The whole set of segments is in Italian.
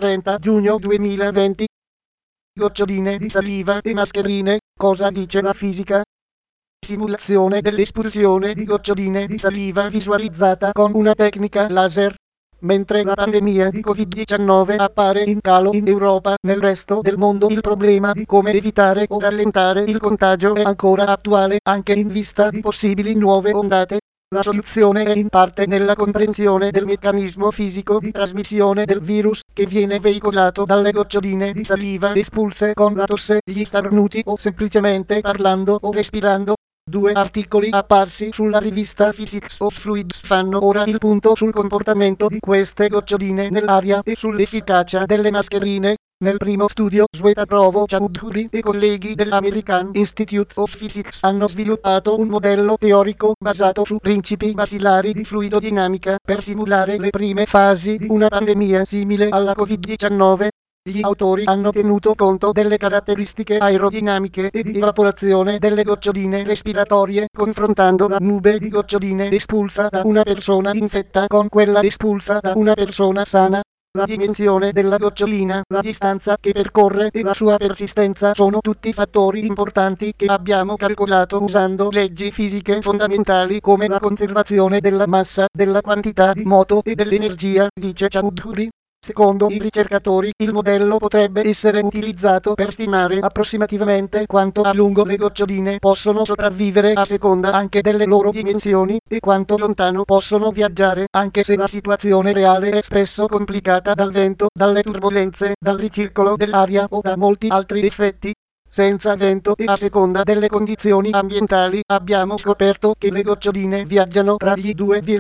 30 giugno 2020. Goccioline di saliva e mascherine, cosa dice la fisica? Simulazione dell'espulsione di goccioline di saliva visualizzata con una tecnica laser. Mentre la pandemia di Covid-19 appare in calo in Europa, nel resto del mondo il problema di come evitare o rallentare il contagio è ancora attuale, anche in vista di possibili nuove ondate. La soluzione è in parte nella comprensione del meccanismo fisico di trasmissione del virus, che viene veicolato dalle goccioline di saliva espulse con la tosse, gli starnuti o semplicemente parlando o respirando. Due articoli apparsi sulla rivista Physics of Fluids fanno ora il punto sul comportamento di queste goccioline nell'aria e sull'efficacia delle mascherine. Nel primo studio, Shweta Choudhury e colleghi dell'American Institute of Physics hanno sviluppato un modello teorico basato su principi basilari di fluidodinamica per simulare le prime fasi di una pandemia simile alla Covid-19. Gli autori hanno tenuto conto delle caratteristiche aerodinamiche e di evaporazione delle goccioline respiratorie, confrontando la nube di goccioline espulsa da una persona infetta con quella espulsa da una persona sana. La dimensione della gocciolina, la distanza che percorre e la sua persistenza sono tutti fattori importanti che abbiamo calcolato usando leggi fisiche fondamentali come la conservazione della massa, della quantità di moto e dell'energia, dice Choudhury. Secondo i ricercatori, il modello potrebbe essere utilizzato per stimare approssimativamente quanto a lungo le goccioline possono sopravvivere a seconda anche delle loro dimensioni, e quanto lontano possono viaggiare, anche se la situazione reale è spesso complicata dal vento, dalle turbolenze, dal ricircolo dell'aria o da molti altri effetti. Senza vento e a seconda delle condizioni ambientali, abbiamo scoperto che le goccioline viaggiano tra gli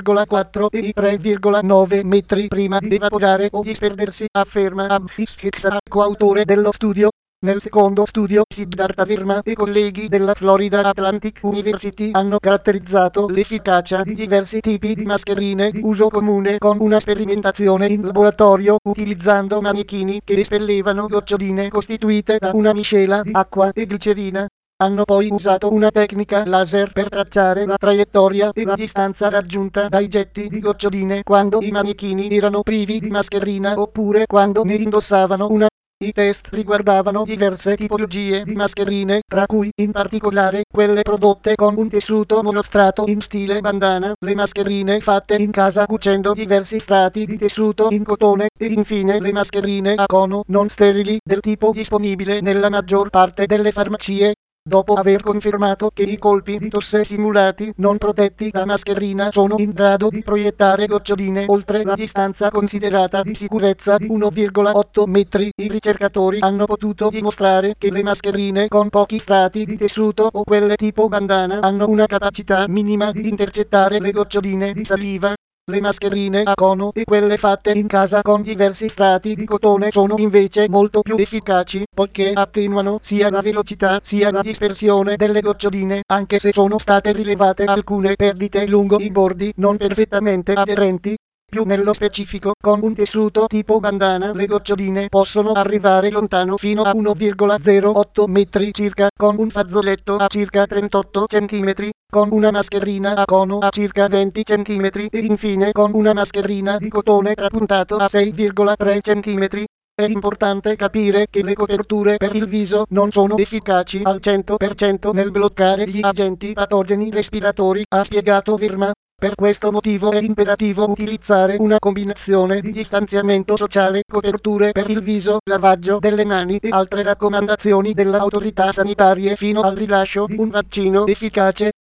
2,4 e i 3,9 metri prima di evaporare o disperdersi, afferma Abhis Keksa, coautore dello studio. Nel secondo studio, Siddhartha Verma e colleghi della Florida Atlantic University hanno caratterizzato l'efficacia di diversi tipi di mascherine di uso comune con una sperimentazione in laboratorio utilizzando manichini che espellevano goccioline costituite da una miscela di acqua e glicerina. Hanno poi usato una tecnica laser per tracciare la traiettoria e la distanza raggiunta dai getti di goccioline quando i manichini erano privi di mascherina oppure quando ne indossavano una. I test riguardavano diverse tipologie di mascherine, tra cui in particolare quelle prodotte con un tessuto monostrato in stile bandana, le mascherine fatte in casa cucendo diversi strati di tessuto in cotone, e infine le mascherine a cono non sterili del tipo disponibile nella maggior parte delle farmacie. Dopo aver confermato che i colpi di tosse simulati non protetti da mascherina sono in grado di proiettare goccioline oltre la distanza considerata di sicurezza di 1,8 metri, i ricercatori hanno potuto dimostrare che le mascherine con pochi strati di tessuto o quelle tipo bandana hanno una capacità minima di intercettare le goccioline di saliva. Le mascherine a cono e quelle fatte in casa con diversi strati di cotone sono invece molto più efficaci, poiché attenuano sia la velocità sia la dispersione delle goccioline, anche se sono state rilevate alcune perdite lungo i bordi non perfettamente aderenti. Più nello specifico, con un tessuto tipo bandana le goccioline possono arrivare lontano fino a 1,08 metri circa, con un fazzoletto a circa 38 cm, con una mascherina a cono a circa 20 cm e infine con una mascherina di cotone trapuntato a 6,3 cm. È importante capire che le coperture per il viso non sono efficaci al 100% nel bloccare gli agenti patogeni respiratori, ha spiegato Verma. Per questo motivo è imperativo utilizzare una combinazione di distanziamento sociale, coperture per il viso, lavaggio delle mani e altre raccomandazioni delle autorità sanitarie fino al rilascio di un vaccino efficace.